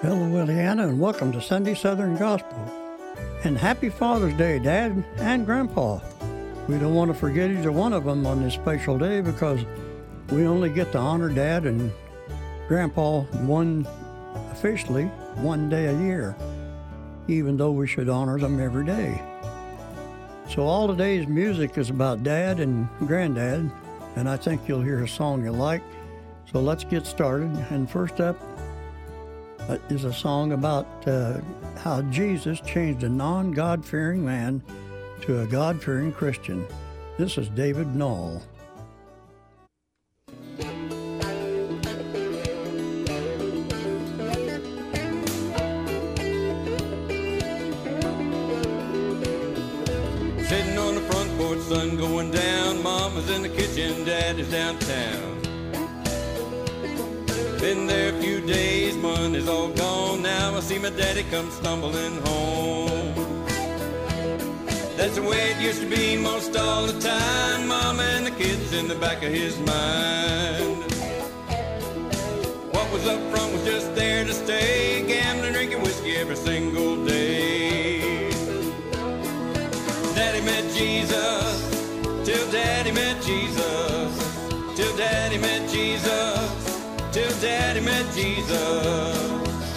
Hello, Williana, and welcome to Sunday Southern Gospel. And happy Father's Day, Dad and Grandpa. We don't want to forget either one of them on this special day because we only get to honor Dad and Grandpa officially one day a year, even though we should honor them every day. So all today's music is about Dad and Granddad, and I think you'll hear a song you like. So let's get started. And first up is a song about how Jesus changed a non-God-fearing man to a God-fearing Christian. This is David Knoll. Sitting on the front porch, sun going down, Mama's in the kitchen, Daddy's downtown. Been there a few days, money's all gone. Now I see my daddy come stumbling home. That's the way it used to be most all the time. Mama and the kids in the back of his mind. What was up front was just there to stay. Gambling, drinking whiskey every single day. Daddy met Jesus, till Daddy met Jesus, till Daddy met Jesus, till Daddy met Jesus.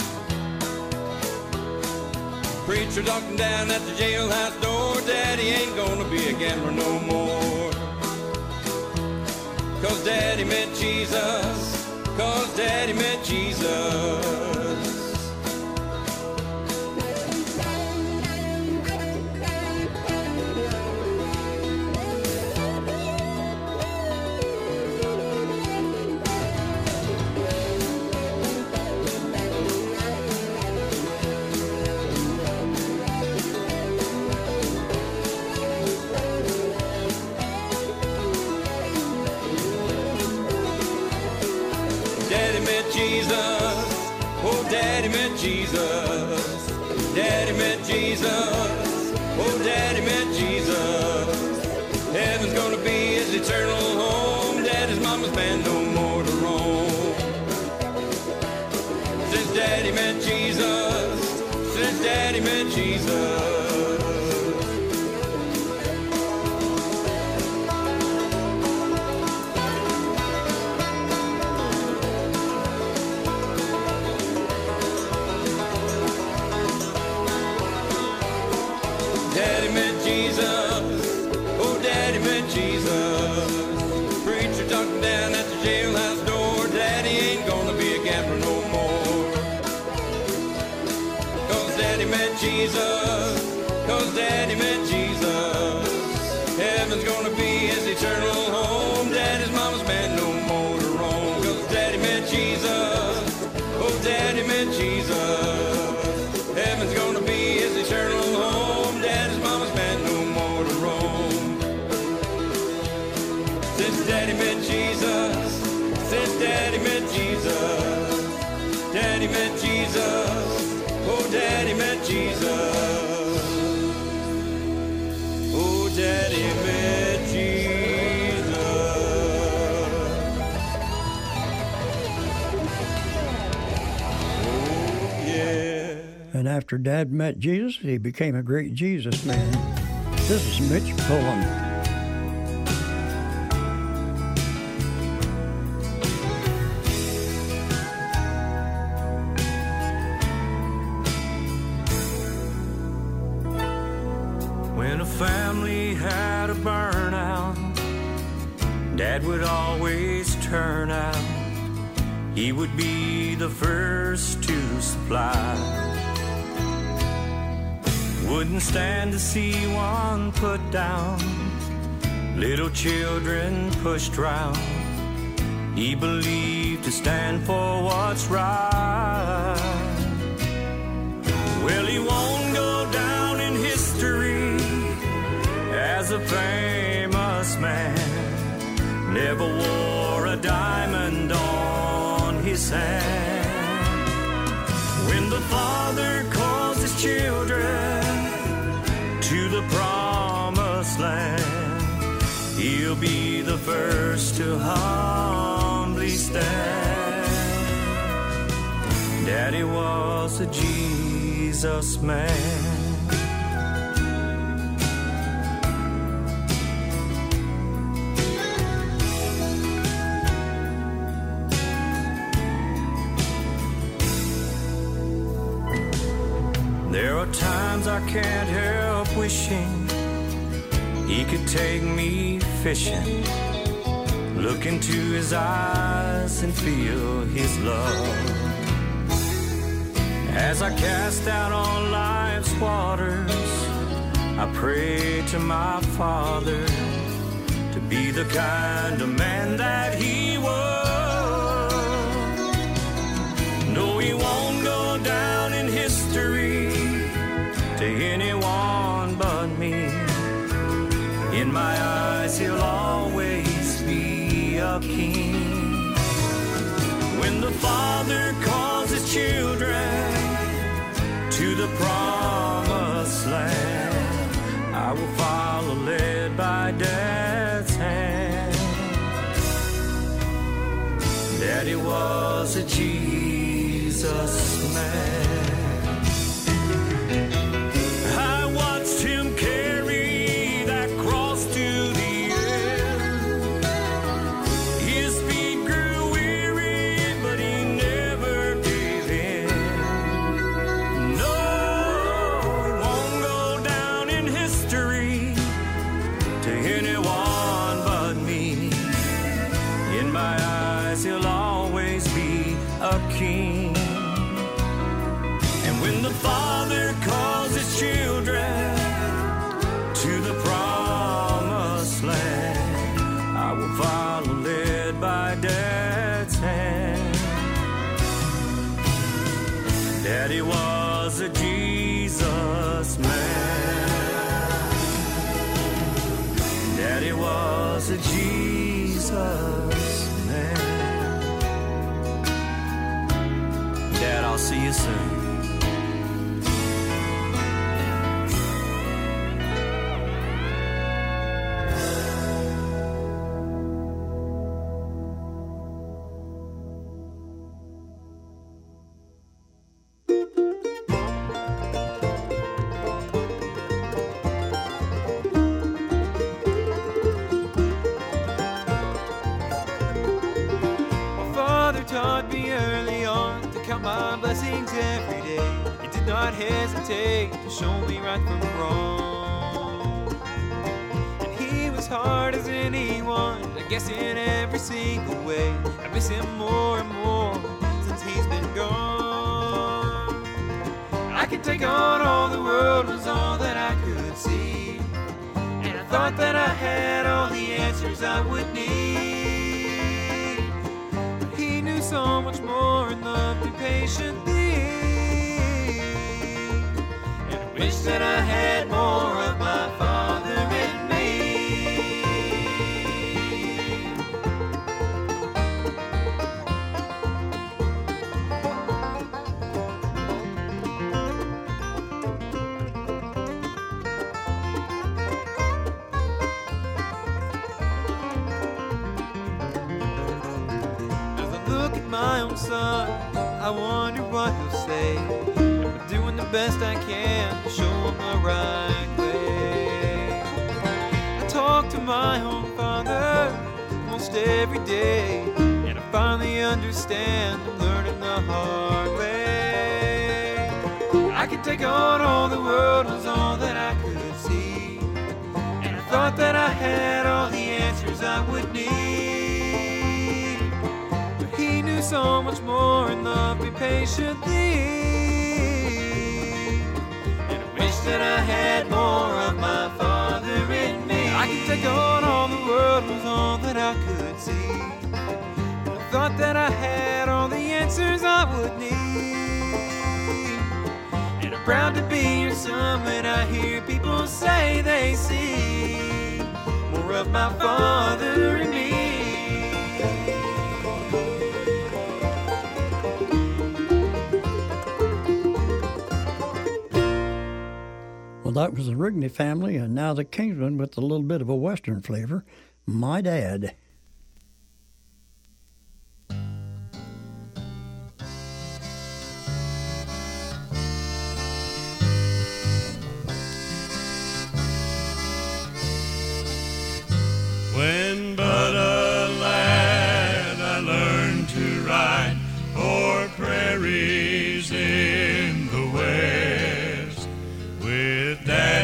Preacher talking down at the jailhouse door. Daddy ain't gonna be a gambler no more. Cause Daddy met Jesus, cause Daddy met Jesus. Jesus, oh Daddy met Jesus, Daddy met Jesus, oh Daddy met Jesus. Heaven's gonna be his eternal home. Daddy's mama's man, no more to roam. Since Daddy met Jesus, since Daddy met Jesus. Daddy met Jesus, oh Daddy met Jesus. Preacher talking down at the jailhouse door. Daddy ain't gonna be a gambler no more. Cause Daddy met Jesus, cause Daddy met Jesus. Heaven's gonna be his eternal home. Daddy's mama's man, no more to roam. Cause Daddy met Jesus, oh Daddy met Jesus. Heaven's gonna be his eternal home. Daddy's mama's man, no more to roam. Since Daddy met Jesus, since Daddy met Jesus, Daddy met Jesus, oh Daddy met Jesus, oh Daddy met Jesus. Oh yeah. And after Dad met Jesus, he became a great Jesus man. This is Mitch Pullen. When a family had a burnout, Dad would always turn out. He would be the first to supply. Wouldn't stand to see one put down, little children pushed round. He believed to stand for what's right. Well, he won't go down in history as a famous man. Never wore a diamond on his hand. When the Father calls his children to the promised land, he'll be the first to humbly stand. Daddy was a Jesus man. There are times I can't help wishing he could take me fishing, look into his eyes and feel his love. As I cast out on life's waters, I pray to my Father to be the kind of man that he was. No, he won't go down in history to anyone but me. In my eyes, he'll always be a king. When the Father calls his children to the promised land, I will follow, led by Dad's hand. Daddy was a Jesus man. I watched him carry that cross to the end. His feet grew weary, but he never gave in. No, he won't go down in history to anyone but me. In my eyes, he'll always be a king. And when the Father calls his children to the promised land, I will follow, led by Dad's hand. Daddy was a Jesus man. Daddy was a Jesus man. Dad, I'll see you soon. Taught me early on to count my blessings every day. He did not hesitate to show me right from wrong. And he was hard as anyone, I guess in every single way. I miss him more and more since he's been gone. I could take on all the world was all that I could see, and I thought that I had all the answers I would need. So much more and loved me patiently, and I wish that I had more of my Father in me. My own son, I wonder what he'll say. I'm doing the best I can to show him the right way. I talk to my own father most every day, and I finally understand I'm learning the hard way. I could take on all the world was all that I could see, and I thought that I had all the answers I would need. So much more and loved me patiently, and I wish that I had more of my Father in me. I could take on all the world was all that I could see, and I thought that I had all the answers I would need. And I'm proud to be your son when I hear people say they see more of my Father in me. Well, that was the Rigney family, and now the Kingsmen with a little bit of a Western flavor, My Dad.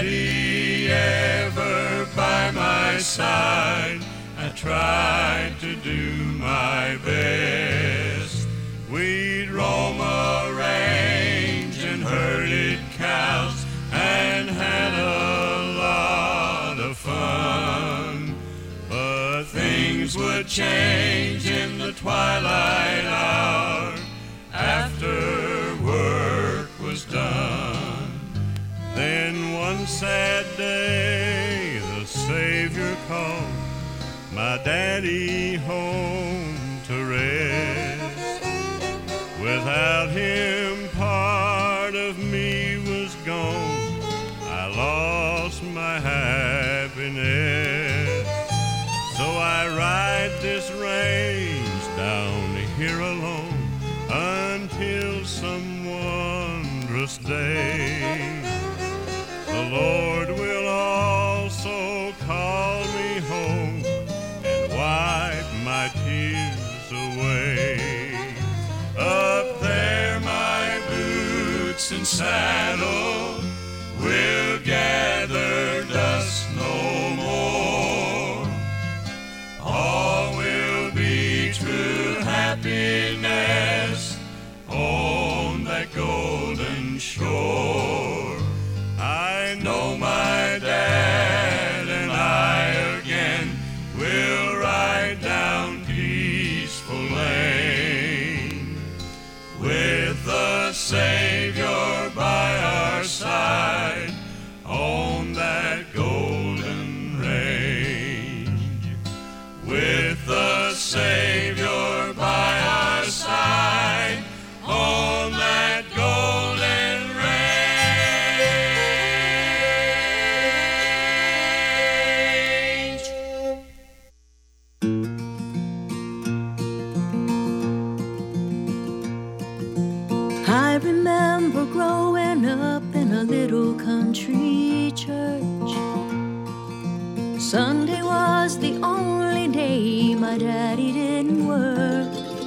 Daddy ever by my side, I tried to do my best. We'd roam a range and herded cows and had a lot of fun. But things would change in the twilight hour after work was done. Then one sad day the Savior called my daddy home to rest. Without him part of me was gone. I lost my happiness. So I ride this range down here alone until some wondrous day the Lord will also call me home and wipe my tears away. Up there my boots and saddle will gather dust no more. All will be true happiness on that golden shore. I know my dad and I again will ride down Peaceful Lane with the Savior by our side on that golden range. With the Savior by our side on that golden range. I remember growing up in a little country church. Sunday was the only day my daddy didn't work.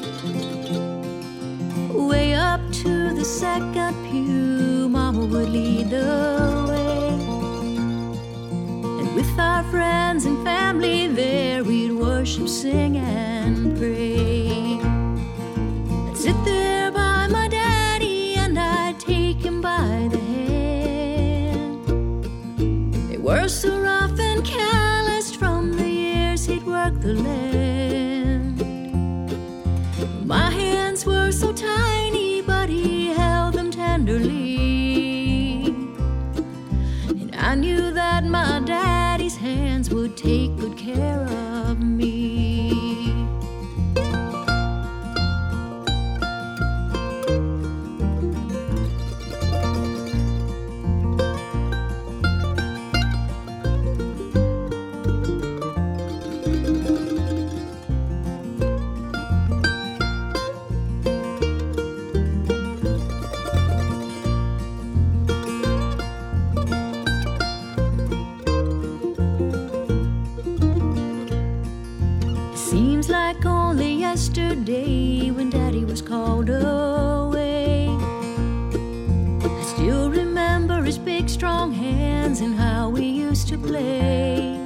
Way up to the second pew, Mama would lead the way. And with our friends and family there, we'd worship, sing, and pray. I'd sit there by my daddy and I'd take him by the hand. They were so rough and calloused from the years he'd worked the land. My hands were so tiny, but he held them tenderly. And I knew that my daddy's hands would take good care of me. Seems like only yesterday when Daddy was called away. I still remember his big strong hands and how we used to play.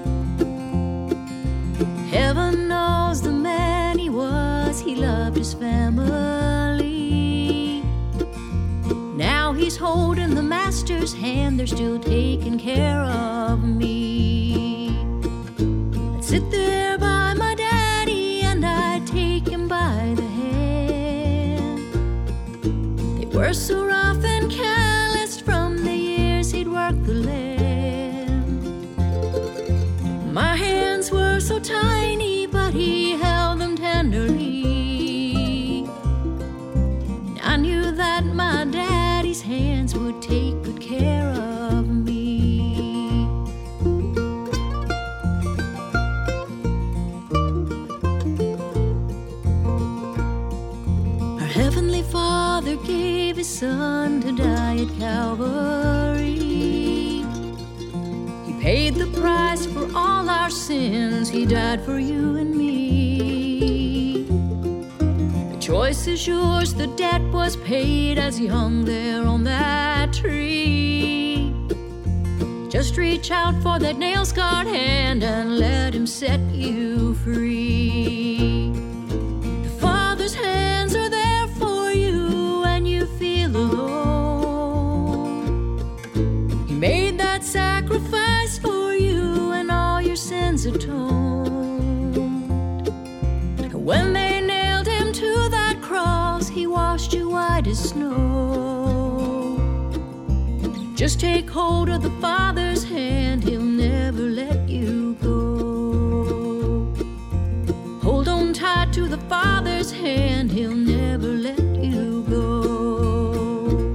Heaven knows the man he was, he loved his family. Now he's holding the master's hand, they're still taking care of me. I'd sit there by my daddy and I'd take him by the hand. They were so rough and calloused from the years he'd worked the land. My hands were so tiny, but he held them tenderly. And I knew that my daddy's hands would take good care of me. Our Heavenly Father gave His Son to die at Calvary. He paid the price for all our sins. He died for you and me. The choice is yours, the debt was paid as He hung there on that tree. Just reach out for that nail-scarred hand and let him set you free. The Father's hands are there for you when you feel alone. He made that sacrifice for you and all your sins atoned. And when they nailed him to that cross, he washed you white as snow. Just take hold of the Father's hand, he'll never let you go. Hold on tight to the Father's hand, he'll never let you go.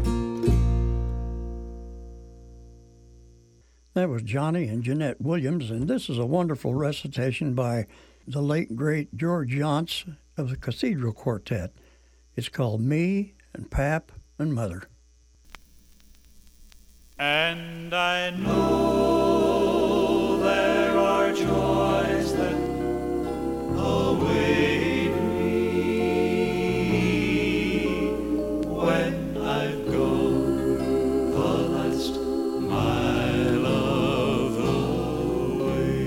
That was Johnny and Jeanette Williams, and this is a wonderful recitation by the late, great George Yonts of the Cathedral Quartet. It's called Me and Pap and Mother. And I know there are joys that await me when I've gone the last mile of the way.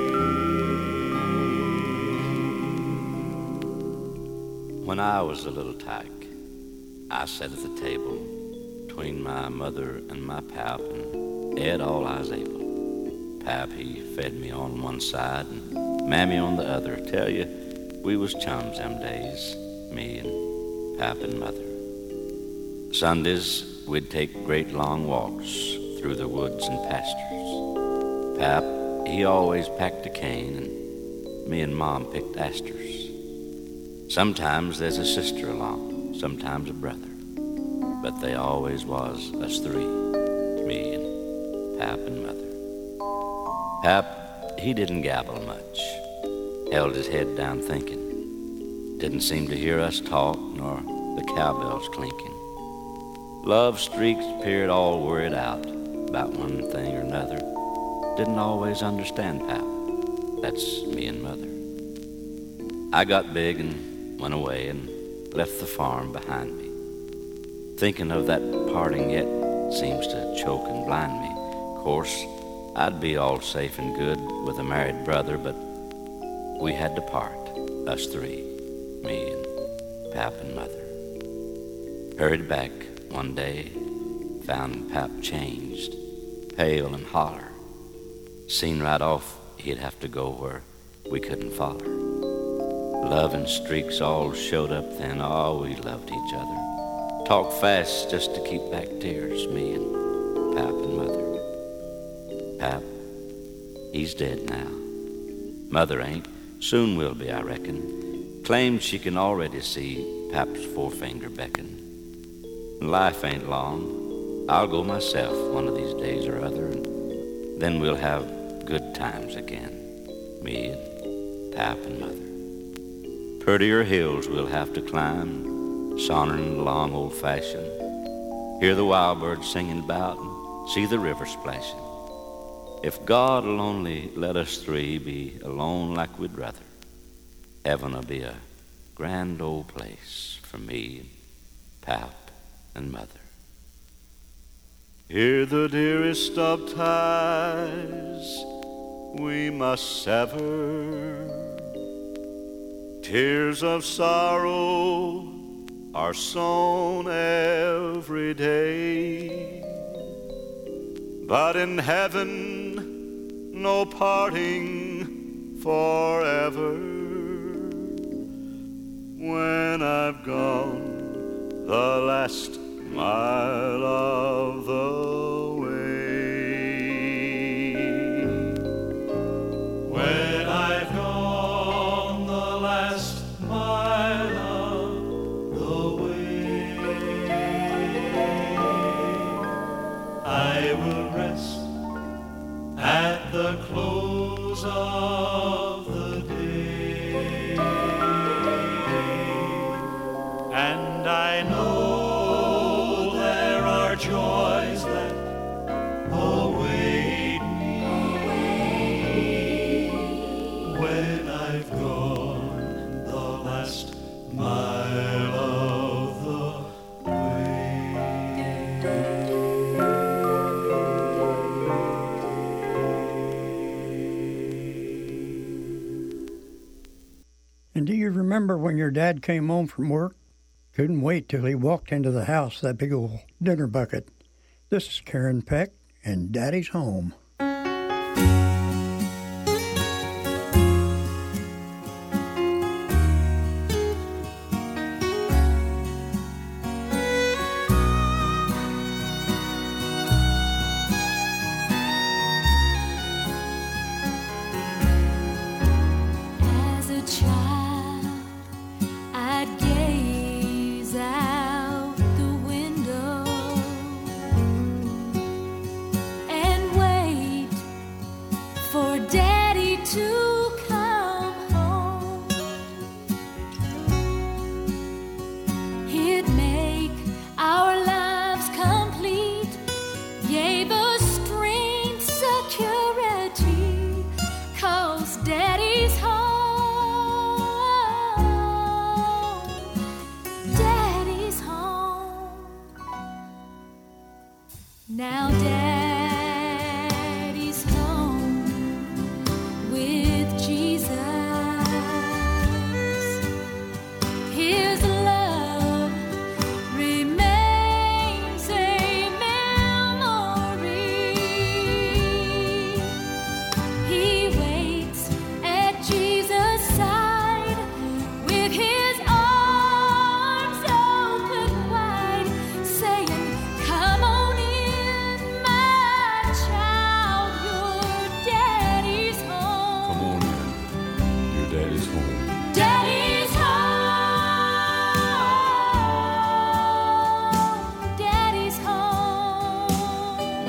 When I was a little tyke, I sat at the table between my mother and my pap and ate all I was able. Pap, he fed me on one side and Mammy on the other. Tell you, we was chums them days, me and Pap and Mother. Sundays, we'd take great long walks through the woods and pastures. Pap, he always packed a cane and me and Mom picked asters. Sometimes there's a sister along, sometimes a brother. But they always was us three, me and Pap and Mother. Pap, he didn't gabble much, held his head down thinking. Didn't seem to hear us talk nor the cowbells clinking. Love streaks appeared all worried out about one thing or another. Didn't always understand Pap, that's me and Mother. I got big and went away and left the farm behind me. Thinking of that parting yet seems to choke and blind me. Of course, I'd be all safe and good with a married brother, but we had to part, us three, me and Pap and Mother. Hurried back one day, found Pap changed, pale and holler. Seen right off he'd have to go where we couldn't follow. Love and streaks all showed up then, oh, we loved each other. Talk fast just to keep back tears, me and Pap and Mother. Pap, he's dead now. Mother ain't, soon will be, I reckon. Claims she can already see Pap's forefinger beckon. Life ain't long. I'll go myself one of these days or other, and then we'll have good times again, me and Pap and Mother. Prettier hills we'll have to climb, sauntering along old-fashioned, hear the wild birds singing about and see the river splashing. If God'll only let us three be alone like we'd rather, heaven'll be a grand old place for me and Pap and Mother. Hear the dearest of ties we must sever, tears of sorrow are sown every day, but in heaven no parting forever. When I've gone the last mile of the way, when I've gone the last mile of the way, I will rest at the close of the day, and I know there are joys that await me when I've gone the last mile of the way. And do you remember when your dad came home from work? Couldn't wait till he walked into the house, that big old dinner bucket. This is Karen Peck and Daddy's Home. Now Daddy's home with Jesus. His love remains a memory. He waits at Jesus' side with his arms open wide, saying, "Come on in, my child, your daddy's home." Come on in. Your daddy's home. Daddy's home. Daddy's home.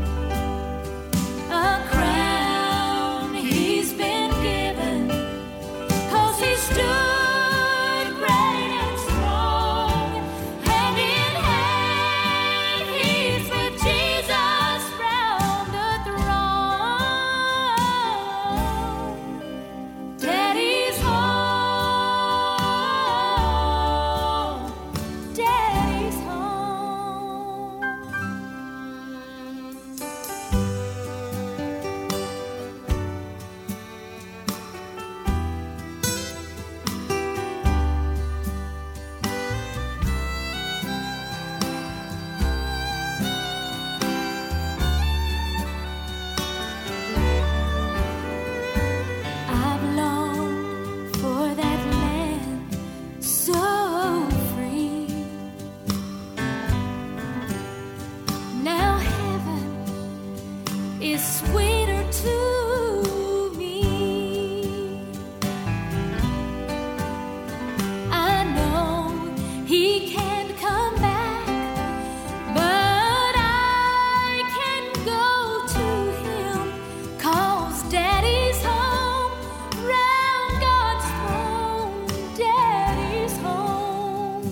A crown he's been given, 'cause he stood great and strong. Hand in hand, he's with Jesus round the throne. Daddy's home. Daddy's home. I've longed for that land so free. Now heaven is sweeter to me. I know he can't come back, but I can go to him, 'cause Daddy's home round God's throne. Daddy's home.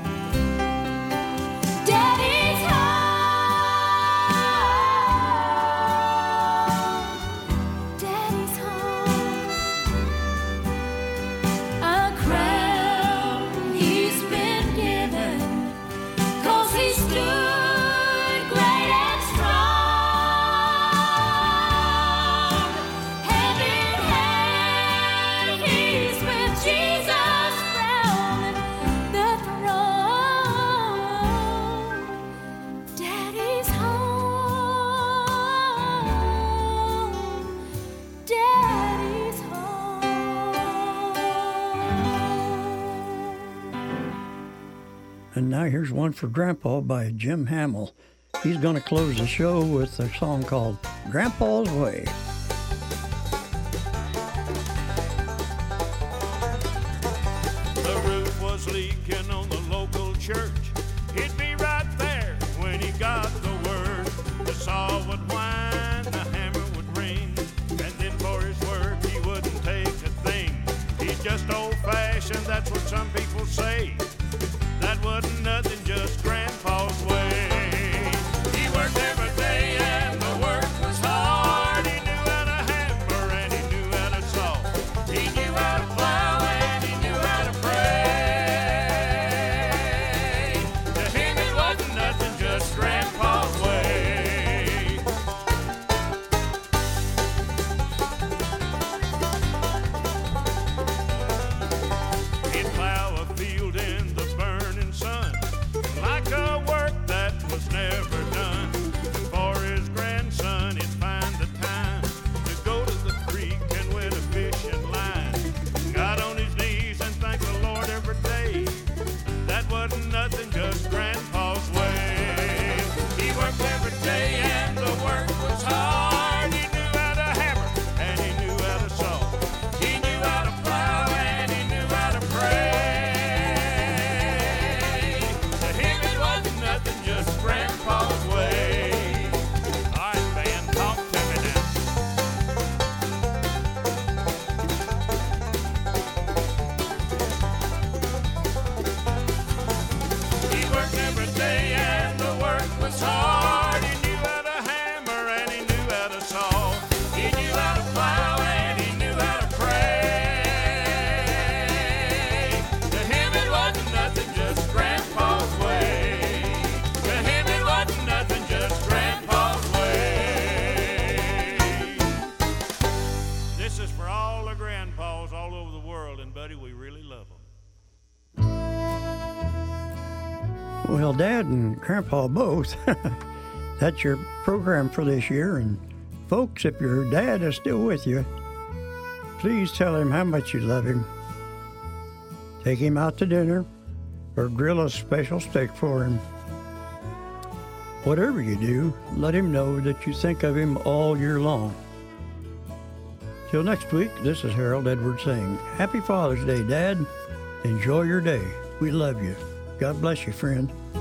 Daddy's home. Daddy's home. A crown he's been given, 'cause he stood great and strong. Hand in hand, he's with Jesus round the throne. Daddy's home. Daddy's home. And now here's one for Grandpa by Jim Hamill. He's going to close the show with a song called Grandpa's Way. The roof was leaking on the local church. He'd be right there when he got the word. The saw would whine, the hammer would ring, and then for his work he wouldn't take a thing. He's just old-fashioned, that's what some people say. That wasn't nothing, just Grandpa's way. He worked every day and the work was hard. He knew how to hammer and he knew how to saw. He knew how to plow and he knew how to pray. To him it wasn't nothing, just Grandpa's way. Well, Dad and Grandpa both. That's your program for this year. And folks, if your dad is still with you, please tell him how much you love him. Take him out to dinner or grill a special steak for him. Whatever you do, let him know that you think of him all year long. Till next week, this is Harold Edwards saying, Happy Father's Day, Dad. Enjoy your day. We love you. God bless you, friend.